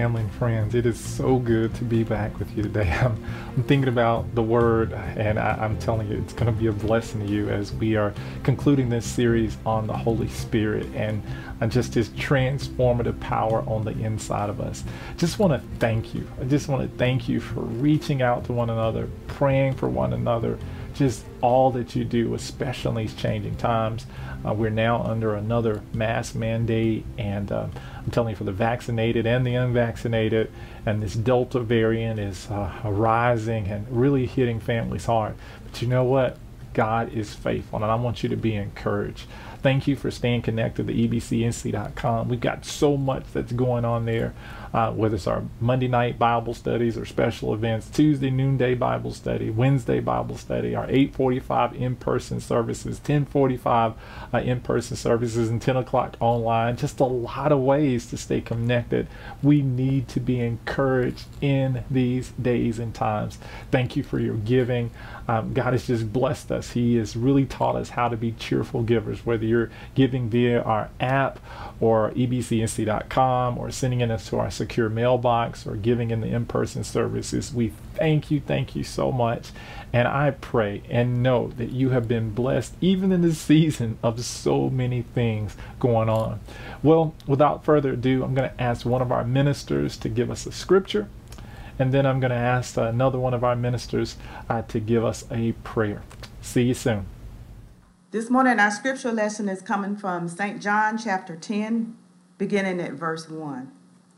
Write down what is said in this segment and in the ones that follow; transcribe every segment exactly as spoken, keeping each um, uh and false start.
family and friends. It is so good to be back with you today. I'm, I'm thinking about the Word, and I, I'm telling you, it's going to be a blessing to you as we are concluding this series on the Holy Spirit and uh, just His transformative power on the inside of us. Just want to thank you. I just want to thank you for reaching out to one another, praying for one another, just all that you do, especially in these changing times. Uh, we're now under another mask mandate, and uh, I'm telling you, for the vaccinated and the unvaccinated, and this Delta variant is uh, rising and really hitting families hard. But you know what? God is faithful, and I want you to be encouraged. Thank you for staying connected to E B C N C dot com. We've got so much that's going on there, uh, whether it's our Monday night Bible studies or special events, Tuesday noonday Bible study, Wednesday Bible study, our eight forty-five in-person services, ten forty-five uh, in-person services, and ten o'clock online. Just a lot of ways to stay connected. We need to be encouraged in these days and times. Thank you for your giving. Um, God has just blessed us. He has really taught us how to be cheerful givers, whether you're giving via our app or E B C N C dot com or sending it to our secure mailbox or giving in the in-person services. We thank you, thank you so much. And I pray and know that you have been blessed even in this season of so many things going on. Well, without further ado, I'm going to ask one of our ministers to give us a scripture. And then I'm going to ask another one of our ministers uh, to give us a prayer. See you soon. This morning, our scripture lesson is coming from Saint John chapter ten, beginning at verse one.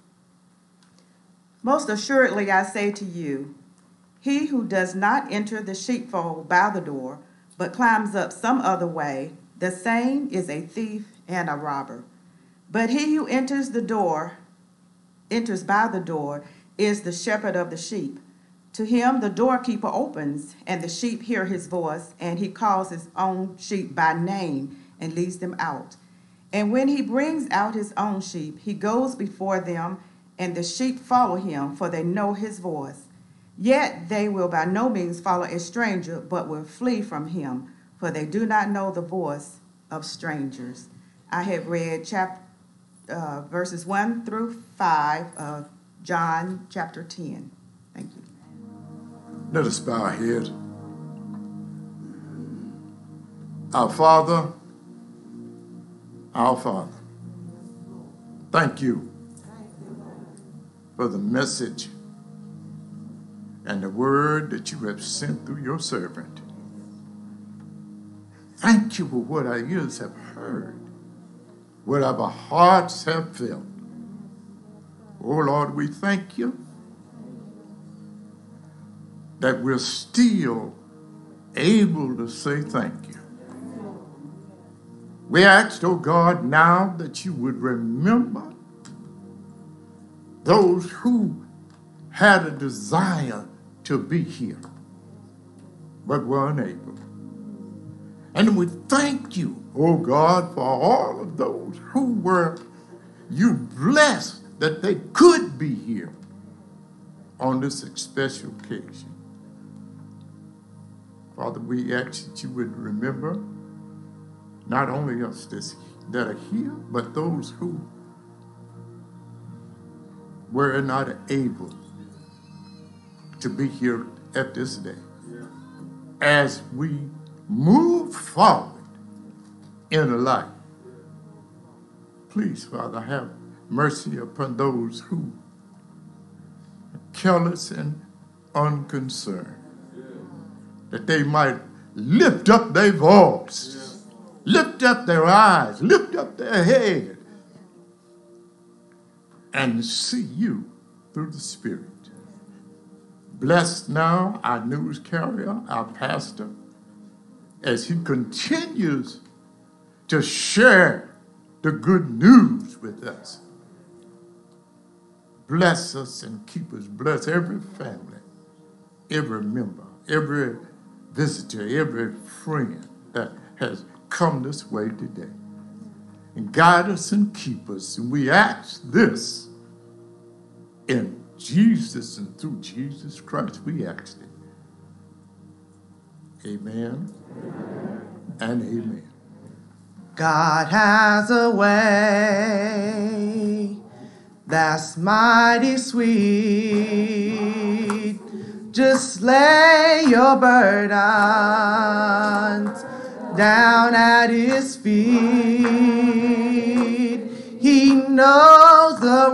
Most assuredly, I say to you, he who does not enter the sheepfold by the door, but climbs up some other way, the same is a thief and a robber. But he who enters the door, enters by the door, is the shepherd of the sheep. To him the doorkeeper opens, and the sheep hear his voice, and he calls his own sheep by name and leads them out. And when he brings out his own sheep, he goes before them, and the sheep follow him, for they know his voice. Yet they will by no means follow a stranger, but will flee from him, for they do not know the voice of strangers. I have read chapter uh, verses one through five of John chapter ten. Thank you. Let us bow our head. Our Father, our Father, thank you for the message and the word that you have sent through your servant. Thank you for what our ears have heard, what our hearts have felt. Oh, Lord, we thank you that we're still able to say thank you. We ask, oh God, now that you would remember those who had a desire to be here, but were unable. And we thank you, oh God, for all of those who were you blessed that they could be here on this special occasion. Father, we ask that you would remember not only us this, that are here, but those who were not able to be here at this day. As we move forward in life, please, Father, have mercy upon those who are careless and unconcerned, that they might lift up their voice, lift up their eyes, lift up their head, and see you through the Spirit. Bless now our news carrier, our pastor, as he continues to share the good news with us. Bless us and keep us. Bless every family, every member, every visitor, every friend that has come this way today. And guide us and keep us. And we ask this in Jesus and through Jesus Christ. We ask it. Amen, amen. And amen. God has a way that's mighty sweet. Just lay your burdens down at his feet. He knows the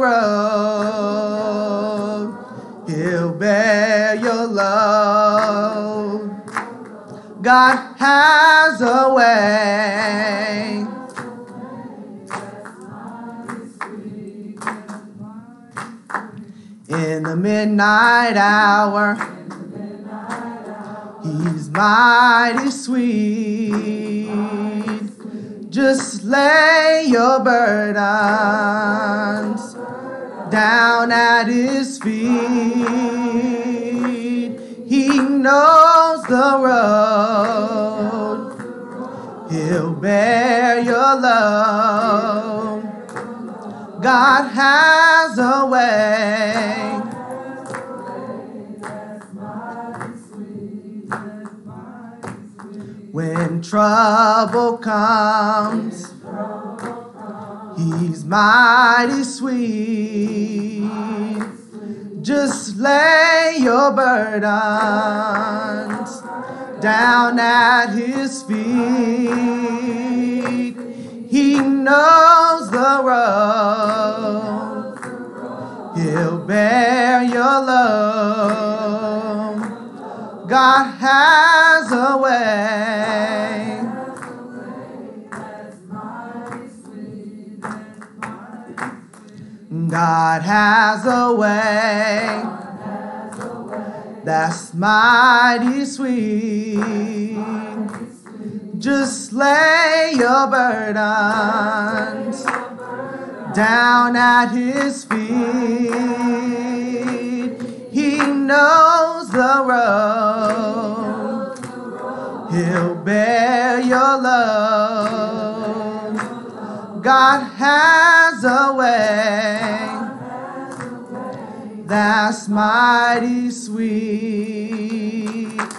road. He'll bear your load. God has a way. In the midnight hour, he's mighty sweet. Just lay your burdens down at his feet. He knows the road. He'll bear your load. God has a way. When trouble comes, he's mighty sweet. Just lay your burdens down at his feet. He knows the road. He'll bear your load. God has a way. God has a way that's mighty sweet. Just lay your burdens down at his feet. He knows the road. He'll bear your load. God has a way that's mighty sweet.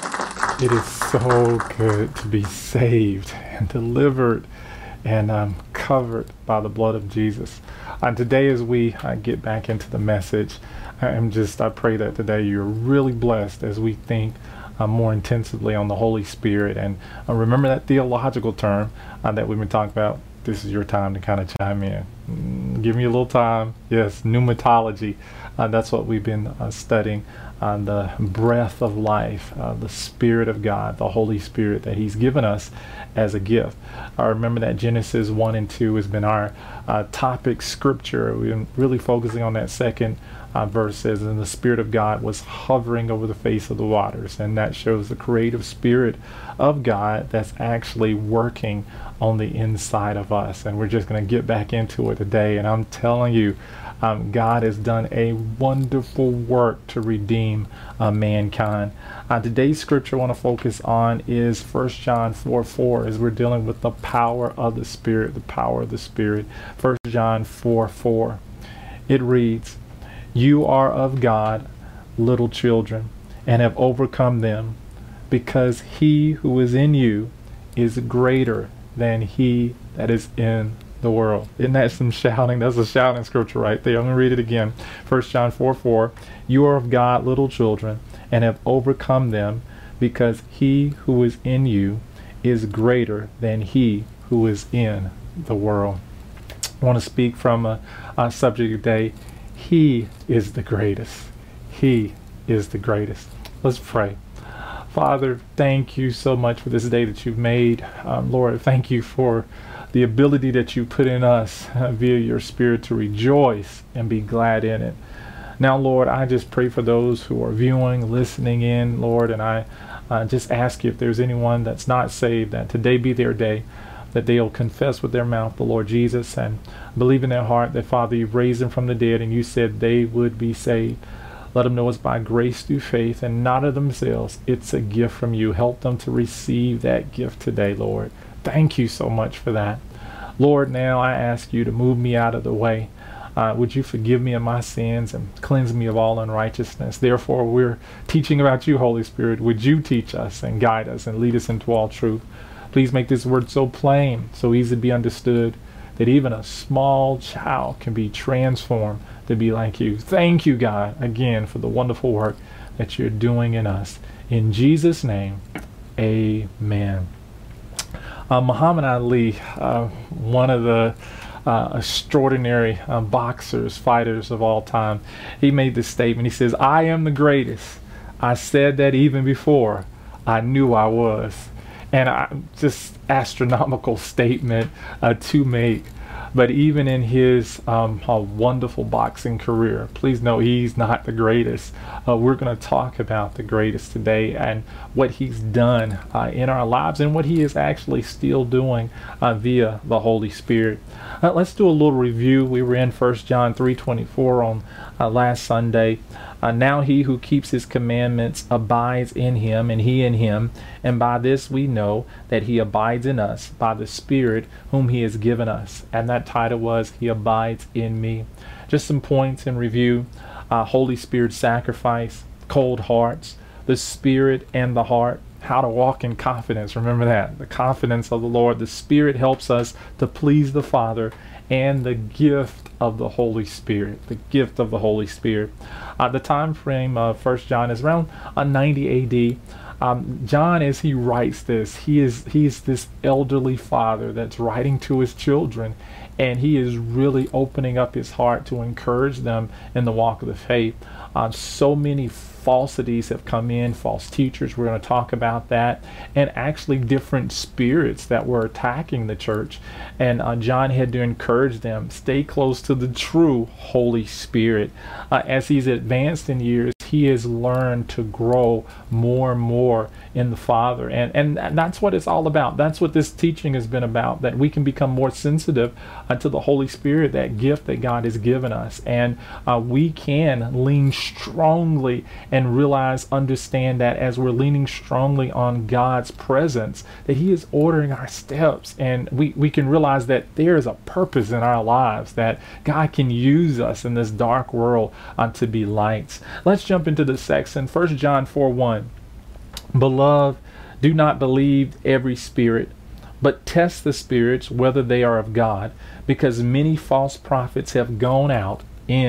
It is so good to be saved and delivered and um, covered by the blood of Jesus. And today, as we uh, get back into the message, I am just, I pray that today you're really blessed as we think uh, more intensively on the Holy Spirit. And uh, remember that theological term uh, that we've been talking about. This is your time to kind of chime in. Mm, give me a little time. Yes, pneumatology. Uh, that's what we've been uh, studying. On the breath of life, uh, the Spirit of God, the Holy Spirit that He's given us as a gift. I uh, remember that Genesis one and two has been our uh, topic scripture. We've been really focusing on that second uh, verse says, and the Spirit of God was hovering over the face of the waters. And that shows the creative Spirit of God that's actually working on the inside of us. And we're just going to get back into it today. And I'm telling you, Um, God has done a wonderful work to redeem uh, mankind. Uh, today's scripture I want to focus on is First John four four, as we're dealing with the power of the Spirit, the power of the Spirit. First John four four. It reads, "You are of God, little children, and have overcome them, because he who is in you is greater than he that is in the world." Isn't that some shouting? That's a shouting scripture right there. I'm going to read it again. First John four four. "You are of God, little children, and have overcome them, because he who is in you is greater than he who is in the world." I want to speak from a, a subject today. He is the greatest. He is the greatest. Let's pray. Father, thank you so much for this day that you've made. Um, Lord, thank you for the ability that you put in us uh, via your Spirit to rejoice and be glad in it. Now, Lord, I just pray for those who are viewing, listening in, Lord, and I uh, just ask you if there's anyone that's not saved, that today be their day, that they'll confess with their mouth the Lord Jesus and believe in their heart that, Father, you've raised them from the dead and you said they would be saved. Let them know it's by grace through faith and not of themselves. It's a gift from you. Help them to receive that gift today, Lord. Thank you so much for that. Lord, now I ask you to move me out of the way. Uh, would you forgive me of my sins and cleanse me of all unrighteousness? Therefore, we're teaching about you, Holy Spirit. Would you teach us and guide us and lead us into all truth? Please make this word so plain, so easy to be understood. that even a small child can be transformed to be like you. Thank you, God, again, for the wonderful work that you're doing in us. In Jesus' name, amen. Uh, Muhammad Ali, uh, one of the uh, extraordinary uh, boxers, fighters of all time, he made this statement. He says, "I am the greatest. I said that even before I knew I was." And I, just astronomical statement uh, to make. But even in his um, uh, wonderful boxing career, please know he's not the greatest. Uh, we're going to talk about the greatest today and what he's done uh, in our lives and what he is actually still doing uh, via the Holy Spirit. Uh, let's do a little review. We were in First John three twenty-four on uh, last Sunday. Uh, now he who keeps his commandments abides in him, and he in him. And by this we know that he abides in us, by the Spirit whom he has given us. And that title was, He Abides in Me. Just some points in review. Uh, Holy Spirit sacrifice, cold hearts, the Spirit and the heart. How to walk in confidence. Remember that. The confidence of the Lord. The Spirit helps us to please the Father. And the gift of the Holy Spirit. The gift of the Holy Spirit. Uh, the time frame of First John is around uh, ninety A D. Um, John, as he writes this, he is he is this elderly father that's writing to his children, and he is really opening up his heart to encourage them in the walk of the faith. Um, so many falsities have come in, false teachers, we're going to talk about that, and actually different spirits that were attacking the church. And uh, John had to encourage them, stay close to the true Holy Spirit. Uh, as he's advanced in years, he has learned to grow more and more in the Father. And, and that's what it's all about. That's what this teaching has been about, that we can become more sensitive uh, to the Holy Spirit, that gift that God has given us. And uh, we can lean strongly and realize, understand that as we're leaning strongly on God's presence, that He is ordering our steps. And we, we can realize that there is a purpose in our lives, that God can use us in this dark world uh, to be lights. Let's jump into the section. First John four one. Beloved, do not believe every spirit, but test the spirits whether they are of God, because many false prophets have gone out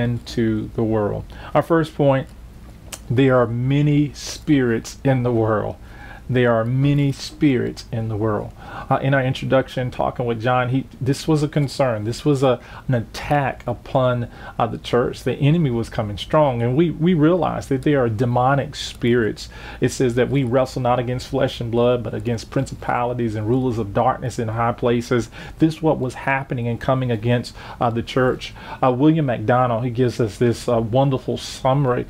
into the world. Our first point, there are many spirits in the world. There are many spirits in the world. Uh, in our introduction, talking with John, he this was a concern. This was a an attack upon uh, the church. The enemy was coming strong, and we we realized that there are demonic spirits. It says that we wrestle not against flesh and blood, but against principalities and rulers of darkness in high places. This is what was happening and coming against uh, the church. Uh, William MacDonald, he gives us this uh, wonderful summary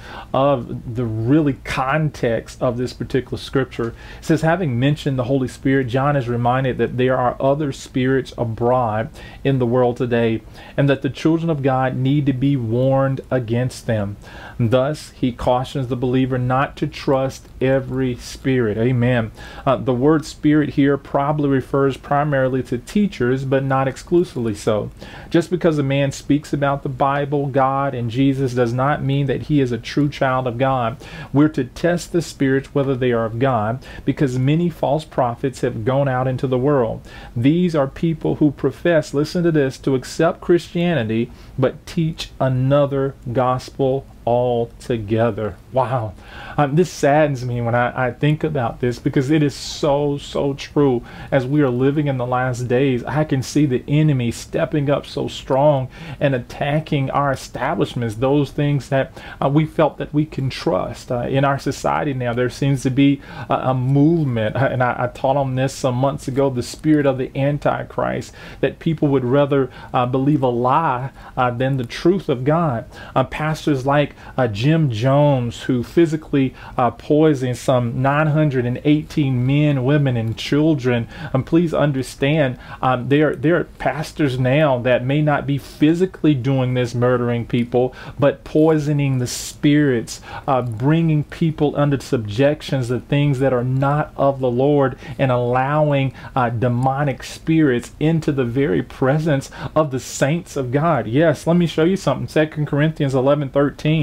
of the really context of this particular scripture. It says, having mentioned the Holy Spirit, John is reminded that there are other spirits abroad in the world today, and that the children of God need to be warned against them. Thus, he cautions the believer not to trust every spirit. Amen. Uh, the word spirit here probably refers primarily to teachers, but not exclusively so. Just because a man speaks about the Bible, God, and Jesus does not mean that he is a true child of God. We're to test the spirits whether they are of God, because many false prophets have gone out into the world. These are people who profess, listen to this, to accept Christianity, but teach another gospel altogether. Wow. Um, this saddens me when I, I think about this, because it is so, so true. As we are living in the last days, I can see the enemy stepping up so strong and attacking our establishments, those things that uh, we felt that we can trust. Uh, in our society now, there seems to be a, a movement, and I, I taught on this some months ago, the spirit of the Antichrist, that people would rather uh, believe a lie uh, than the truth of God. Uh, pastors like Uh, Jim Jones, who physically uh, poisoned some nine hundred eighteen men, women, and children. Um, please understand, um, there, there are pastors now that may not be physically doing this, murdering people, but poisoning the spirits, uh, bringing people under subjections of things that are not of the Lord, and allowing uh, demonic spirits into the very presence of the saints of God. Yes, let me show you something. Second Corinthians eleven thirteen.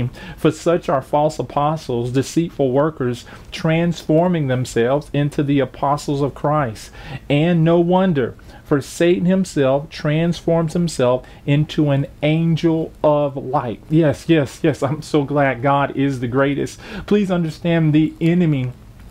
fourteen, for such are false apostles, deceitful workers, transforming themselves into the apostles of Christ. And no wonder, for Satan himself transforms himself into an angel of light. Yes, yes, yes. I'm so glad God is the greatest. Please understand, the enemy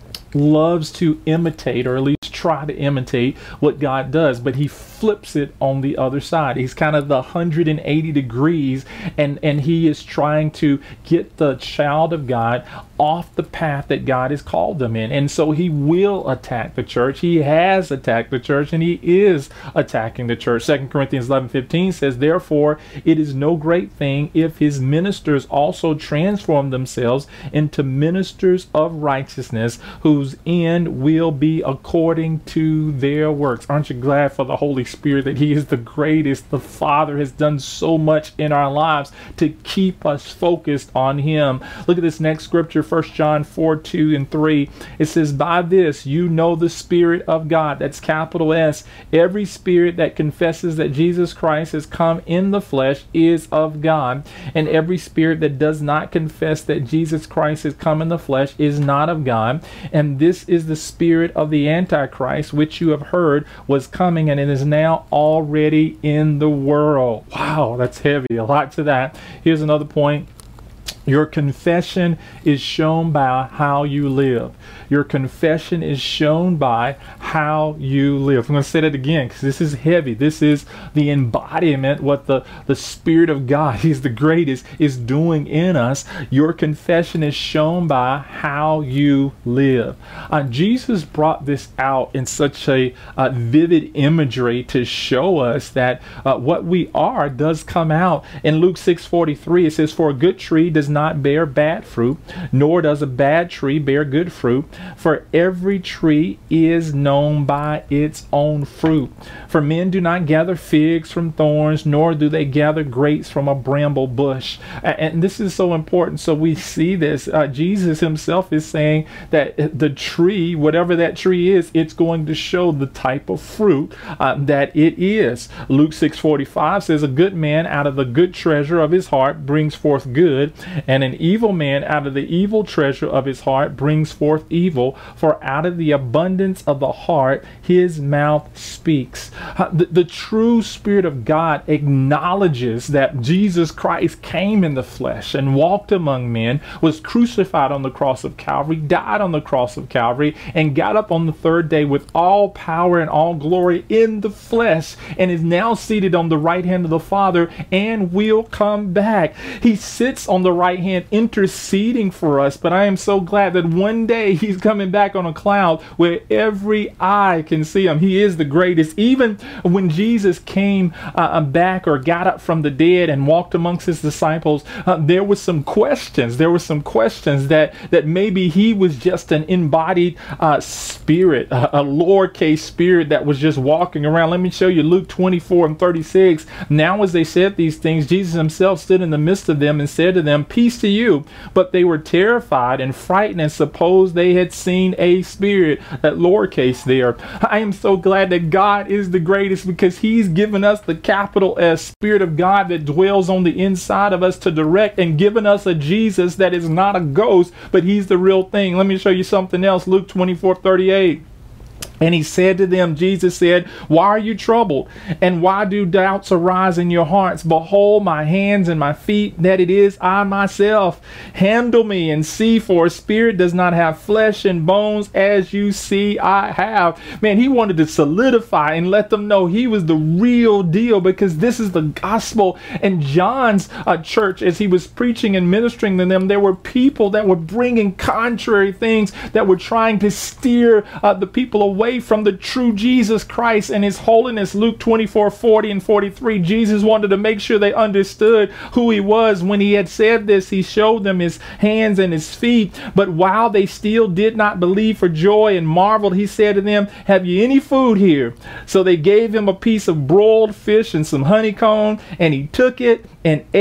loves to imitate, or at least try to imitate, what God does, but he flips it on the other side. He's kind of the one hundred eighty degrees, and and he is trying to get the child of God off the path that God has called them in. And so he will attack the church. He has attacked the church, and he is attacking the church. Second Corinthians eleven fifteen says, therefore it is no great thing if his ministers also transform themselves into ministers of righteousness, whose end will be according to their works. Aren't you glad for the Holy Spirit that he is the greatest? The Father has done so much in our lives to keep us focused on him. Look at this next scripture, First John four, two and three. It says, by this you know the Spirit of God. That's capital S. Every spirit that confesses that Jesus Christ has come in the flesh is of God. And every spirit that does not confess that Jesus Christ has come in the flesh is not of God. And this is the spirit of the Antichrist, which you have heard was coming, and it is now already in the world. Wow, that's heavy. A lot to that. Here's another point. Your confession is shown by how you live. Your confession is shown by how you live. I'm going to say that again because this is heavy. This is the embodiment, what the, the Spirit of God, he's the greatest, is doing in us. Your confession is shown by how you live. Uh, Jesus brought this out in such a uh, vivid imagery to show us that uh, what we are does come out. In Luke six forty-three, it says, for a good tree does not bear bad fruit, nor does a bad tree bear good fruit. For every tree is known by its own fruit. For men do not gather figs from thorns, nor do they gather grapes from a bramble bush. And this is so important. So we see this. Uh, Jesus himself is saying that the tree, whatever that tree is, it's going to show the type of fruit uh, that it is. Luke six forty-five says, a good man out of the good treasure of his heart brings forth good, and an evil man out of the evil treasure of his heart brings forth evil, for out of the abundance of the heart his mouth speaks. Uh, the, the true Spirit of God acknowledges that Jesus Christ came in the flesh and walked among men, was crucified on the cross of Calvary, died on the cross of Calvary, and got up on the third day with all power and all glory in the flesh, and is now seated on the right hand of the Father and will come back. He sits on the right hand interceding for us, but I am so glad that one day he's coming back on a cloud where every eye can see him. He is the greatest. Even when Jesus came uh, back or got up from the dead and walked amongst his disciples, uh, there was some questions. There were some questions that that maybe he was just an embodied uh, spirit, a, a lowercase spirit that was just walking around. Let me show you Luke twenty-four and thirty-six. Now as they said these things, Jesus himself stood in the midst of them and said to them, peace to you. But they were terrified and frightened and supposed they had seen a spirit. That lowercase there. I am so glad that God is the greatest, because he's given us the capital S Spirit of God that dwells on the inside of us to direct, and given us a Jesus that is not a ghost, but he's the real thing. Let me show you something else. Luke twenty-four thirty-eight. And he said to them, Jesus said, why are you troubled? And why do doubts arise in your hearts? Behold my hands and my feet, that it is I myself. Handle me and see, for a spirit does not have flesh and bones as you see I have. Man, he wanted to solidify and let them know he was the real deal, because this is the gospel. And John's uh, church, as he was preaching and ministering to them, there were people that were bringing contrary things, that were trying to steer uh, the people away from the true Jesus Christ and his holiness. Luke twenty-four forty and forty-three. Jesus wanted to make sure they understood who he was. When he had said this, he showed them his hands and his feet. But while they still did not believe for joy and marveled, he said to them, have you any food here? So they gave him a piece of broiled fish and some honeycomb, and he took it and ate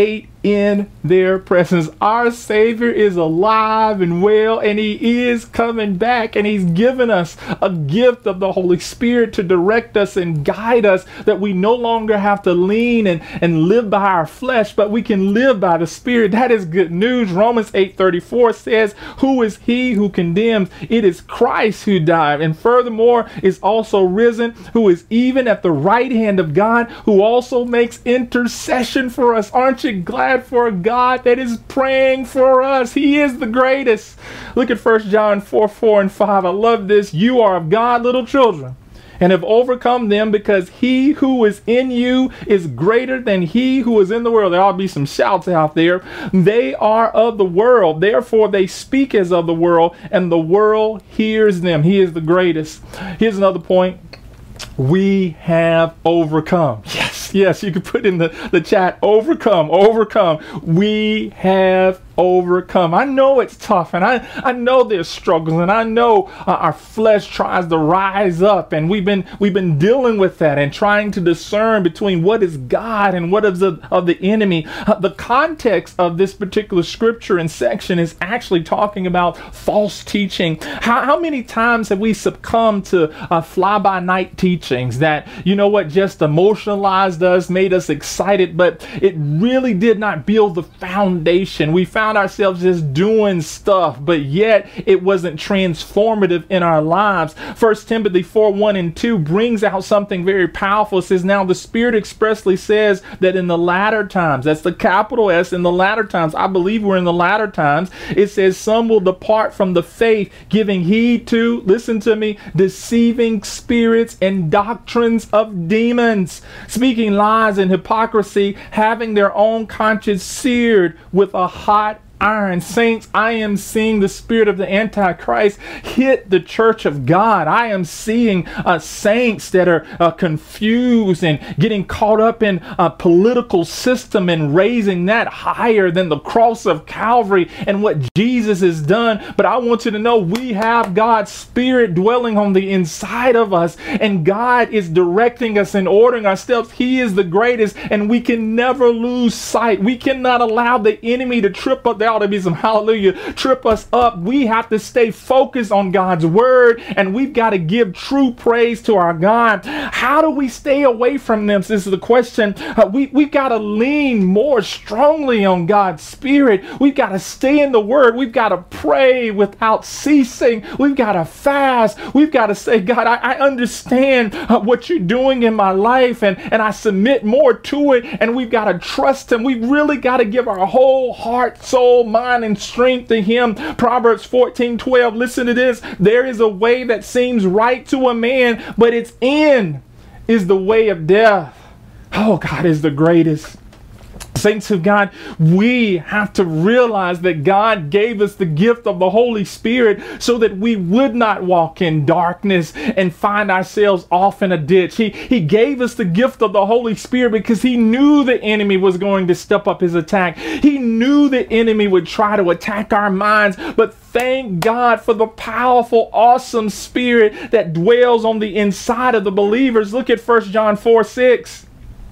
in their presence. Our Savior is alive and well, and he is coming back, and he's given us a gift of the Holy Spirit to direct us and guide us, that we no longer have to lean and, and live by our flesh, but we can live by the Spirit. That is good news. Romans eight thirty-four says, who is he who condemns? It is Christ who died, and furthermore is also risen, who is even at the right hand of God, who also makes intercession for us. Aren't you glad for a God that is praying for us? He is the greatest. Look at First John four, four and five. I love this. You are of God, little children, and have overcome them, because he who is in you is greater than he who is in the world. There ought to be some shouts out there. They are of the world, therefore they speak as of the world, and the world hears them. He is the greatest. Here's another point. We have overcome. Yes, yes, you can put in the, the chat, overcome, overcome. We have overcome. I know it's tough, and I, I know there's struggles, and I know uh, our flesh tries to rise up, and we've been we've been dealing with that and trying to discern between what is God and what is the, of the enemy. Uh, the context of this particular scripture and section is actually talking about false teaching. How, how many times have we succumbed to uh, fly-by-night teachings that, you know what, just emotionalized us, made us excited, but it really did not build the foundation. We found ourselves just doing stuff, but yet it wasn't transformative in our lives. First Timothy four, one and two brings out something very powerful. It says, now the Spirit expressly says that in the latter times, that's the capital S, in the latter times, I believe we're in the latter times, it says some will depart from the faith, giving heed to, listen to me, deceiving spirits and doctrines of demons, speaking lies and hypocrisy, having their own conscience seared with a hot iron. Saints, I am seeing the spirit of the Antichrist hit the church of God. I am seeing uh, saints that are uh, confused and getting caught up in a political system and raising that higher than the cross of Calvary and what Jesus has done. But I want you to know we have God's Spirit dwelling on the inside of us, and God is directing us and ordering our steps. He is the greatest, and we can never lose sight. We cannot allow the enemy to trip up. There ought to be some hallelujah, trip us up. We have to stay focused on God's word, and we've got to give true praise to our God. How do we stay away from them? This is the question. Uh, we, we've got to lean more strongly on God's Spirit. We've got to stay in the word. We've got to pray without ceasing. We've got to fast. We've got to say, God, I, I understand uh, what you're doing in my life, and, and I submit more to it, and we've got to trust him. We've really got to give our whole heart, soul, mind, and strength to him. Proverbs fourteen, twelve. Listen to this. There is a way that seems right to a man, but its end is the way of death. Oh, God is the greatest. Saints of God, we have to realize that God gave us the gift of the Holy Spirit so that we would not walk in darkness and find ourselves off in a ditch. He, he gave us the gift of the Holy Spirit because he knew the enemy was going to step up his attack. He knew the enemy would try to attack our minds, but thank God for the powerful, awesome Spirit that dwells on the inside of the believers. Look at First John four, six.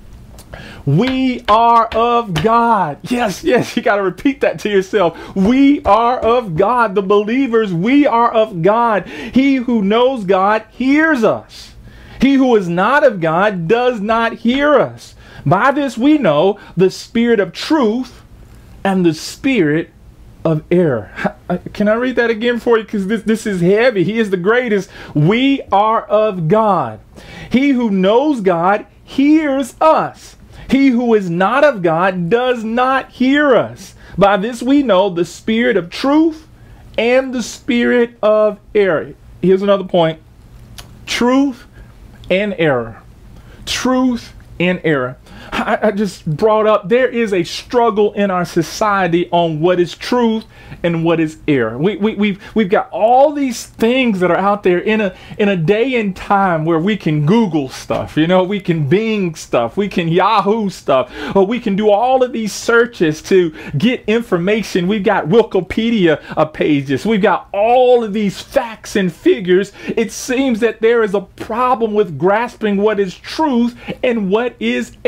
We are of God. Yes, yes, you got to repeat that to yourself. We are of God. The believers, we are of God. He who knows God hears us. He who is not of God does not hear us. By this we know the spirit of truth and the spirit of error. Can I read that again for you? Because this, this is heavy. He is the greatest. We are of God. He who knows God hears us. He who is not of God does not hear us. By this we know the spirit of truth and the spirit of error. Here's another point. Truth and error. Truth and error. I, I just brought up, there is a struggle in our society on what is truth and what is error. We, we, we've, we've got all these things that are out there in a, in a day and time where we can Google stuff, you know, we can Bing stuff, we can Yahoo stuff, or we can do all of these searches to get information. We've got Wikipedia uh, pages. We've got all of these facts and figures. It seems that there is a problem with grasping what is truth and what is error.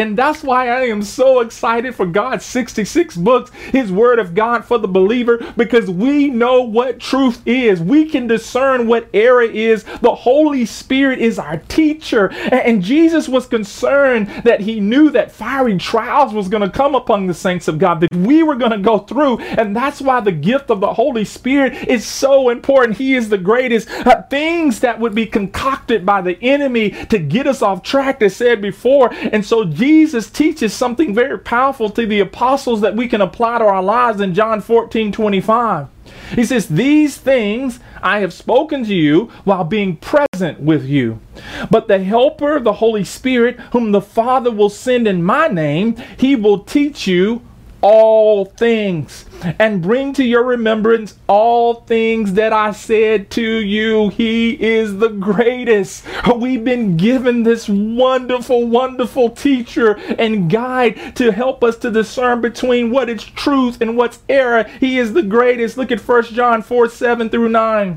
And that's why I am so excited for God's sixty-six books, his word of God for the believer, because we know what truth is. We can discern what error is. The Holy Spirit is our teacher. And Jesus was concerned that he knew that fiery trials was going to come upon the saints of God, that we were going to go through. And that's why the gift of the Holy Spirit is so important. He is the greatest. Uh, things that would be concocted by the enemy to get us off track, as said before. And so Jesus teaches something very powerful to the apostles that we can apply to our lives in John fourteen twenty-five. He says, these things I have spoken to you while being present with you. But the Helper, the Holy Spirit, whom the Father will send in my name, he will teach you all things and bring to your remembrance all things that I said to you. He is the greatest. We've been given this wonderful, wonderful teacher and guide to help us to discern between what is truth and what's error. He is the greatest. Look at First John four, seven through nine.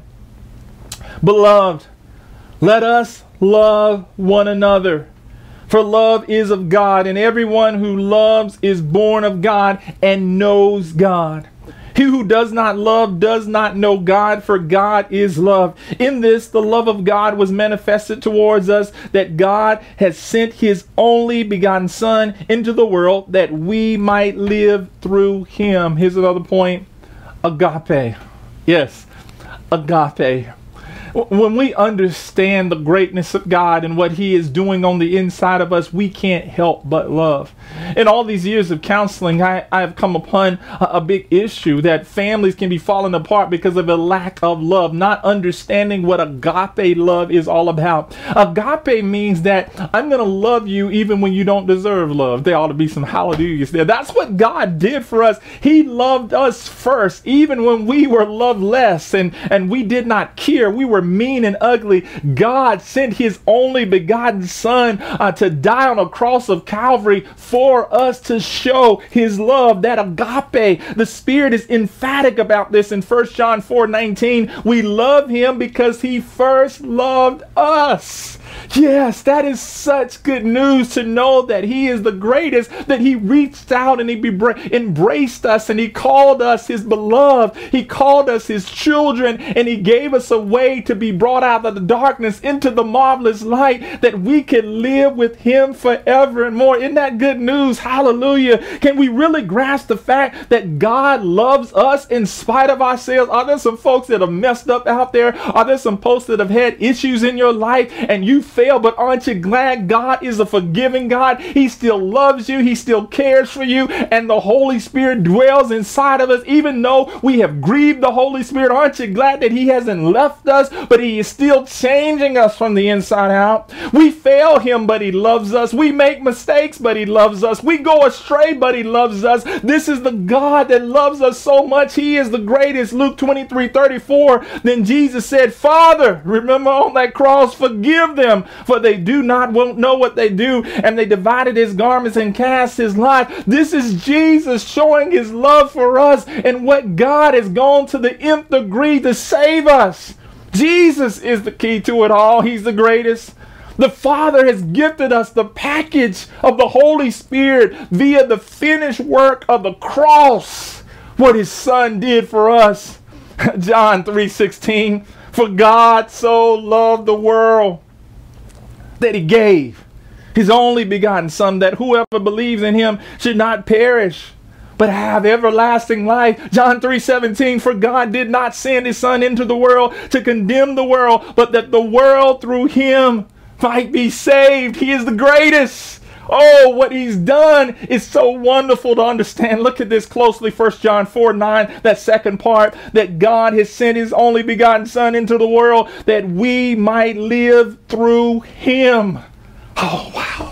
Beloved, let us love one another. For love is of God, and everyone who loves is born of God and knows God. He who does not love does not know God, for God is love. In this, the love of God was manifested towards us, that God has sent his only begotten Son into the world that we might live through him. Here's another point. Agape. Yes, agape. When we understand the greatness of God and what he is doing on the inside of us, we can't help but love. In all these years of counseling, I, I have come upon a, a big issue that families can be falling apart because of a lack of love, not understanding what agape love is all about. Agape means that I'm going to love you even when you don't deserve love. There ought to be some hallelujahs there. That's what God did for us. He loved us first, even when we were loveless and, and we did not care. We were mean and ugly. God sent his only begotten Son uh, to die on a cross of Calvary for us to show his love, that agape. The Spirit is emphatic about this in First John four nineteen. We love him because he first loved us. Yes, that is such good news to know that he is the greatest, that he reached out and he embraced us and he called us his beloved. He called us his children and he gave us a way to be brought out of the darkness into the marvelous light, that we can live with him forever and more. Isn't that good news? Hallelujah. Can we really grasp the fact that God loves us in spite of ourselves? Are there some folks that have messed up out there? Are there some folks that have had issues in your life and you fail, but aren't you glad God is a forgiving God? He still loves you. He still cares for you, and the Holy Spirit dwells inside of us even though we have grieved the Holy Spirit. Aren't you glad that he hasn't left us, but he is still changing us from the inside out? We fail him, but he loves us. We make mistakes, but he loves us. We go astray, but he loves us. This is the God that loves us so much. He is the greatest. Luke twenty-three thirty-four. Then Jesus said, Father, remember on that cross, forgive them, for they do not won't know what they do. And they divided his garments and cast his lot. This is Jesus showing his love for us and what God has gone to the nth degree to save us. Jesus is the key to it all. He's the greatest. The Father has gifted us the package of the Holy Spirit via the finished work of the cross, what his Son did for us. John three sixteen. For God so loved the world that he gave his only begotten Son, that whoever believes in him should not perish, but have everlasting life. John three seventeen. For God did not send his Son into the world to condemn the world, but that the world through him might be saved. He is the greatest. Oh, what he's done is so wonderful to understand. Look at this closely. First John four nine, that second part, that God has sent his only begotten Son into the world that we might live through him. Oh, wow.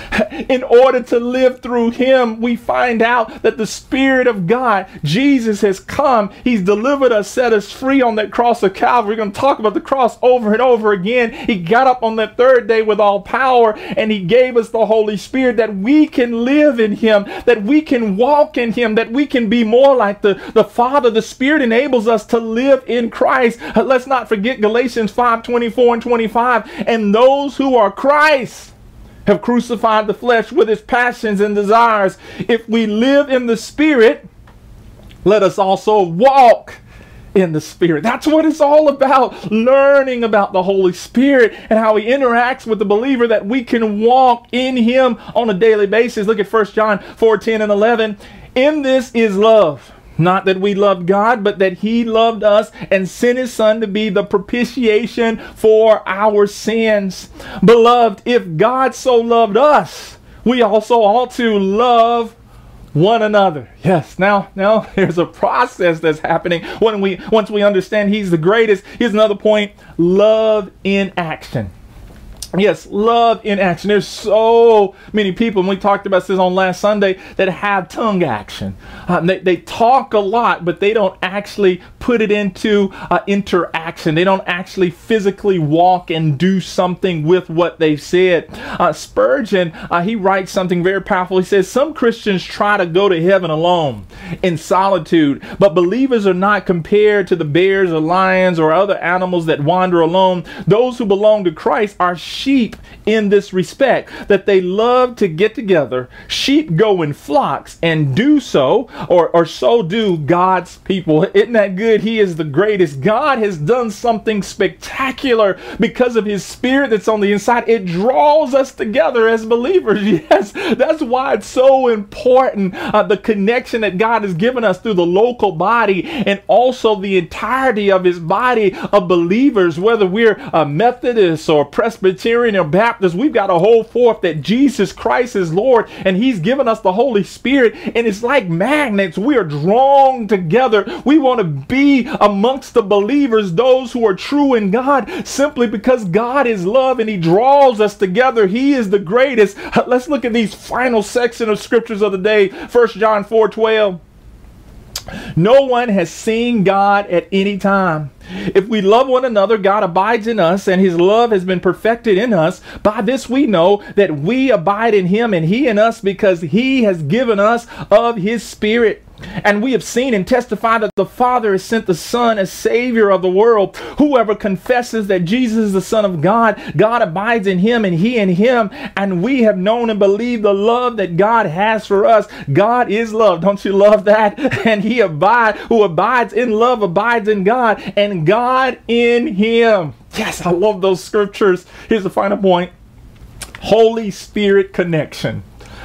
In order to live through him, we find out that the Spirit of God, Jesus, has come. He's delivered us, set us free on that cross of Calvary. We're going to talk about the cross over and over again. He got up on that third day with all power, and he gave us the Holy Spirit that we can live in him, that we can walk in him, that we can be more like the, the Father. The Spirit enables us to live in Christ. Let's not forget Galatians five twenty-four and twenty-five. And those who are Christ have crucified the flesh with its passions and desires. If we live in the Spirit, let us also walk in the Spirit. That's what it's all about. Learning about the Holy Spirit and how He interacts with the believer, that we can walk in Him on a daily basis. Look at First John four, ten and eleven. In this is love. Not that we loved God, but that He loved us and sent His Son to be the propitiation for our sins. Beloved, if God so loved us, we also ought to love one another. Yes, now, now there's a process that's happening when we, once we understand He's the greatest. Here's another point: love in action. Yes, love in action. There's so many people, and we talked about this on last Sunday, that have tongue action. Uh, they, they talk a lot, but they don't actually put it into uh, interaction. They don't actually physically walk and do something with what they've said. Uh, Spurgeon, uh, he writes something very powerful. He says, some Christians try to go to heaven alone, in solitude, but believers are not compared to the bears or lions or other animals that wander alone. Those who belong to Christ are sheep in this respect, that they love to get together. Sheep go in flocks and do so, or, or so do God's people. Isn't that good? He is the greatest. God has done something spectacular because of His Spirit that's on the inside. It draws us together as believers. Yes, that's why it's so important, uh, the connection that God has given us through the local body, and also the entirety of His body of believers, whether we're uh, Methodists or Presbyterian or Baptist. We've got to hold forth that Jesus Christ is Lord, and He's given us the Holy Spirit, and it's like magnets. We are drawn together. We want to be amongst the believers, those who are true in God, simply because God is love and He draws us together. He is the greatest. Let's look at these final section of scriptures of the day. First John four twelve. No one has seen God at any time. If we love one another, God abides in us, and His love has been perfected in us. By this we know that we abide in Him and He in us, because He has given us of His Spirit. And we have seen and testified that the Father has sent the Son as Savior of the world. Whoever confesses that Jesus is the Son of God, God abides in Him and He in Him. And we have known and believed the love that God has for us. God is love. Don't you love that? And He abide, who abides in love abides in God, and God in Him. Yes, I love those scriptures. Here's the final point. Holy Spirit connection.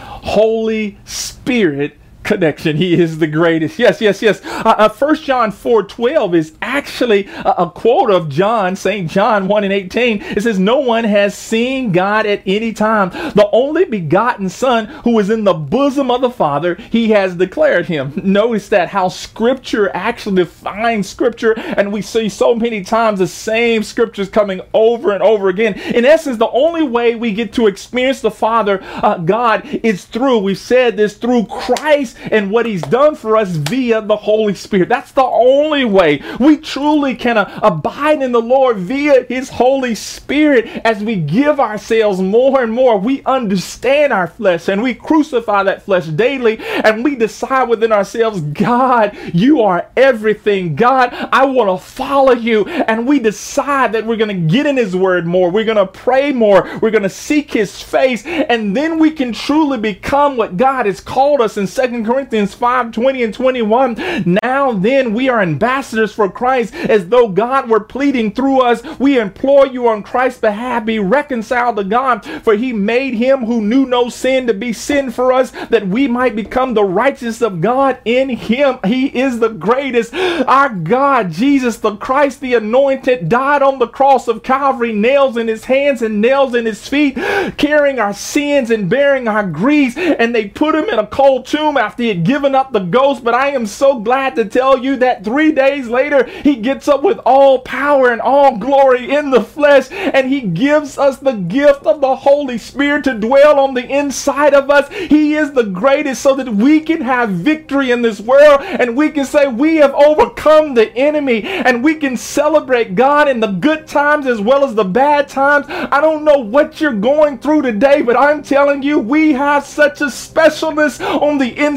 Holy Spirit connection. He is the greatest. Yes, yes, yes. Uh, uh, First John four twelve is actually a, a quote of John, Saint John one and eighteen. It says, no one has seen God at any time. The only begotten Son, who is in the bosom of the Father, He has declared Him. Notice that how Scripture actually defines Scripture, and we see so many times the same Scriptures coming over and over again. In essence, the only way we get to experience the Father, uh, God, is through, we've said this, through Christ and what He's done for us via the Holy Spirit. That's the only way we truly can uh, abide in the Lord, via His Holy Spirit. As we give ourselves more and more, we understand our flesh and we crucify that flesh daily, and we decide within ourselves, God, You are everything. God, I want to follow You. And we decide that we're going to get in His Word more. We're going to pray more. We're going to seek His face. And then we can truly become what God has called us in Second Corinthians five twenty and twenty-one. Now then, we are ambassadors for Christ, as though God were pleading through us. We implore you on Christ's behalf, be reconciled to God, for He made Him who knew no sin to be sin for us, that we might become the righteousness of God in Him. He is the greatest. Our God, Jesus the Christ, the anointed, died on the cross of Calvary, nails in His hands and nails in His feet, carrying our sins and bearing our griefs, and they put Him in a cold tomb after He had given up the ghost. But I am so glad to tell you that three days later, He gets up with all power and all glory in the flesh, and He gives us the gift of the Holy Spirit to dwell on the inside of us. He is the greatest, so that we can have victory in this world, and we can say we have overcome the enemy, and we can celebrate God in the good times as well as the bad times. I don't know what you're going through today, but I'm telling you, we have such a specialness on the inside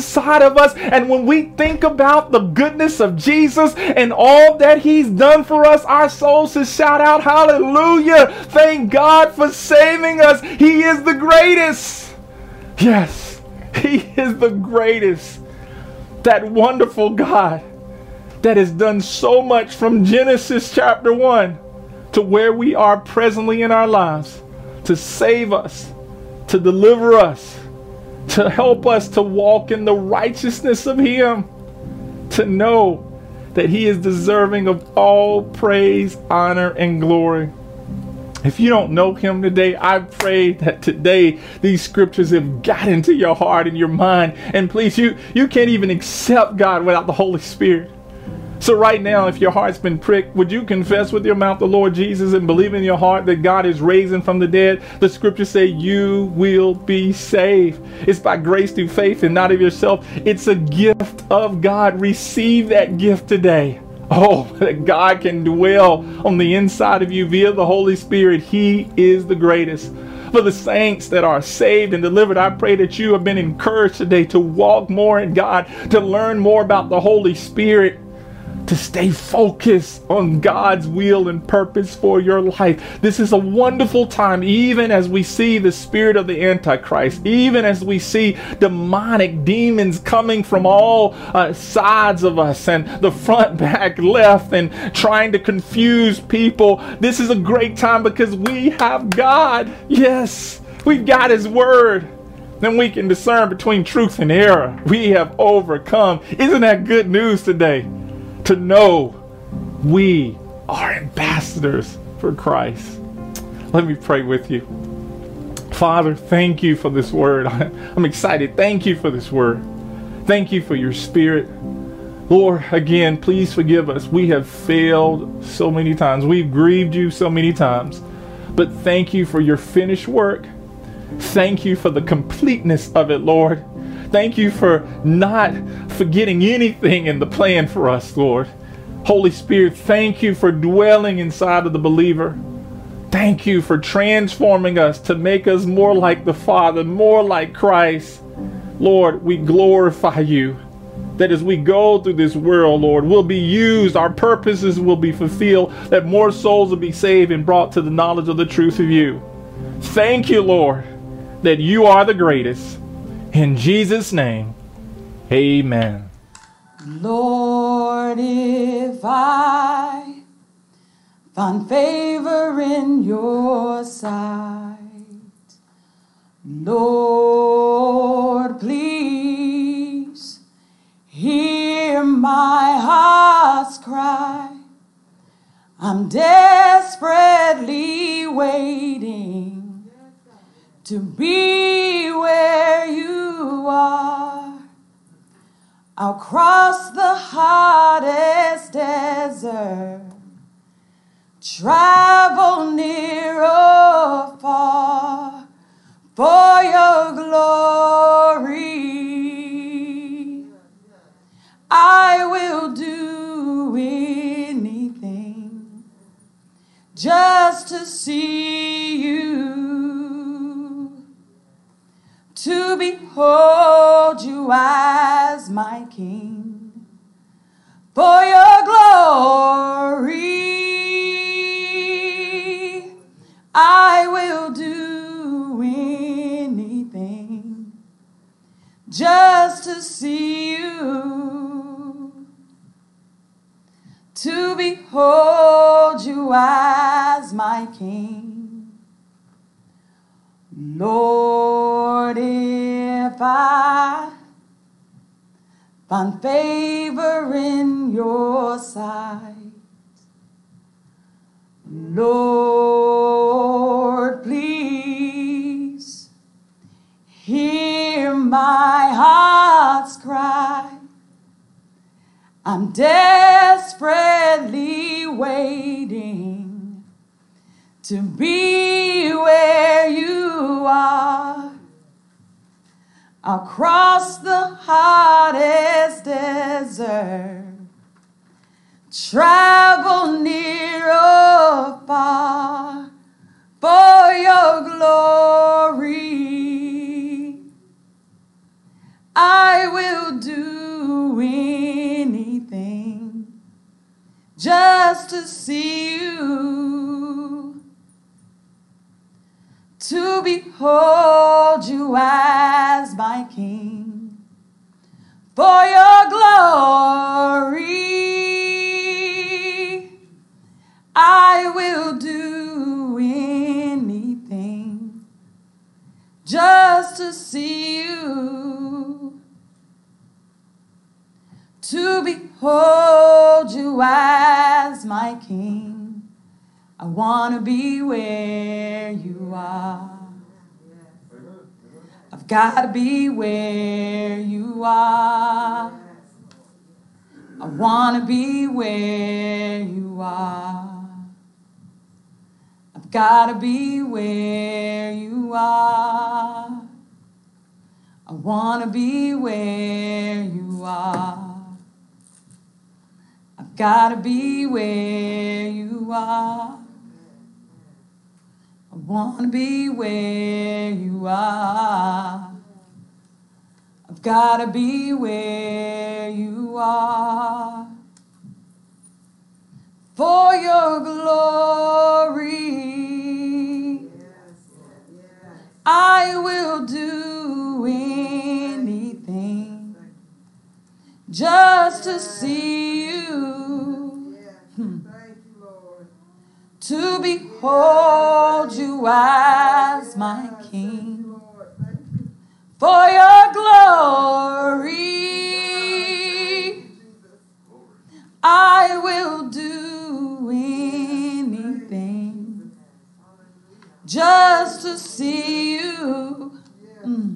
inside of us. And when we think about the goodness of Jesus and all that he's done for us, our souls should shout out, hallelujah. Thank God for saving us. He is the greatest. Yes, he is the greatest. That wonderful God that has done so much from Genesis chapter one to where we are presently in our lives, to save us, to deliver us, to help us to walk in the righteousness of him, to know that he is deserving of all praise, honor, and glory. If you don't know him today, I pray that today these scriptures have got into your heart and your mind. And please, you, you can't even accept God without the Holy Spirit. So right now, if your heart's been pricked, would you confess with your mouth the Lord Jesus and believe in your heart that God is raising from the dead? The scriptures say you will be saved. It's by grace through faith and not of yourself. It's a gift of God. Receive that gift today. Oh, that God can dwell on the inside of you via the Holy Spirit. He is the greatest. For the saints that are saved and delivered, I pray that you have been encouraged today to walk more in God, to learn more about the Holy Spirit, to stay focused on God's will and purpose for your life. This is a wonderful time, even as we see the spirit of the Antichrist, even as we see demonic demons coming from all uh, sides of us and the front, back, left, and trying to confuse people. This is a great time because we have God. Yes, we've got his word. Then we can discern between truth and error. We have overcome. Isn't that good news today? To know we are ambassadors for Christ. Let me pray with you. Father, thank you for this word. I'm excited. Thank you for this word. Thank you for your spirit. Lord, again, please forgive us. We have failed so many times. We've grieved you so many times. But thank you for your finished work. Thank you for the completeness of it, Lord. Thank you for not forgetting anything in the plan for us, Lord. Holy Spirit, thank you for dwelling inside of the believer. Thank you for transforming us to make us more like the Father, more like Christ. Lord, we glorify you that as we go through this world, Lord, we'll be used, our purposes will be fulfilled, that more souls will be saved and brought to the knowledge of the truth of you. Thank you, Lord, that you are the greatest. In Jesus' name, amen. Lord, if I find favor in your sight, Lord, please hear my heart's cry. I'm desperately waiting to be where you are. I'll cross the hottest desert, travel near or far for your glory. I will do anything just to see you, to behold you as my King, for your glory. I will do anything just to see you, to behold you as my King. Lord, if I find favor in your sight, Lord, please hear my heart's cry. I'm desperately waiting to be where you are. I'll cross the hottest desert, travel near or far for your glory. I will do anything just to see you, to behold you as my King, for your glory. I will do anything just to see you, to behold you as my King. I want to be where you are. I've got to be where you are. I want to be where you are. I've got to be where you are. I want to be where you are. I've got to be where you are. I want to be where you are. I've got to be where you are. For your glory, I will do anything just to see you, hmm. to behold you as my King, for your glory, I will do anything just to see you, mm.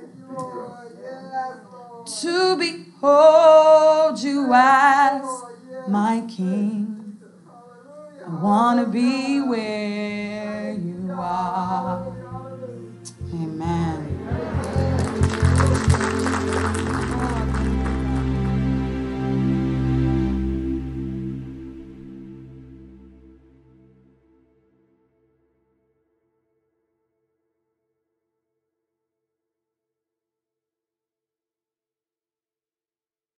to behold you as my King. I want to be where you are. Amen.